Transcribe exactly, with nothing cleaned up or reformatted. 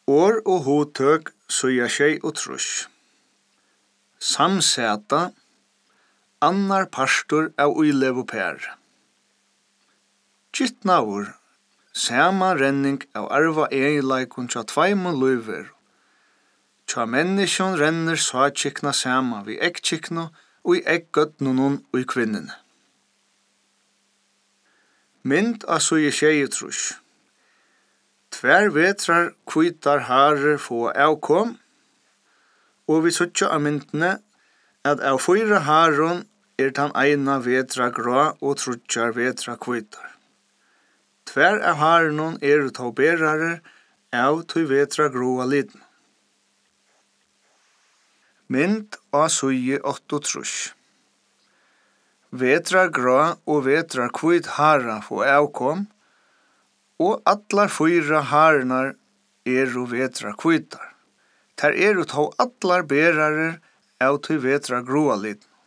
År og hotøk søya tjei og trus. Samseta, annar pastor av uilevu per. Kittnaur, sama renning av arva eiginleikun tja tveimund luiver. Tja menneskjon renner sakikna sama vi ekkiknu og i ekkgøtnunun og i kvinnene. Mynd av søya tjei og trus. Tver vetrar kvitar harer få avkom, og vi søtja av myndene at av fyra haron er tan eina vetra grå og trutjar vetra kvitar. Tver av harenon er to berarer av to vetra gråa liten. Mynd av søye åtte trus. Vetra grå og vetra kvit hara få avkom, og allar fyra harnar eru vetra kvitar. Ter eru to allar berarer av til vetra gråa liten.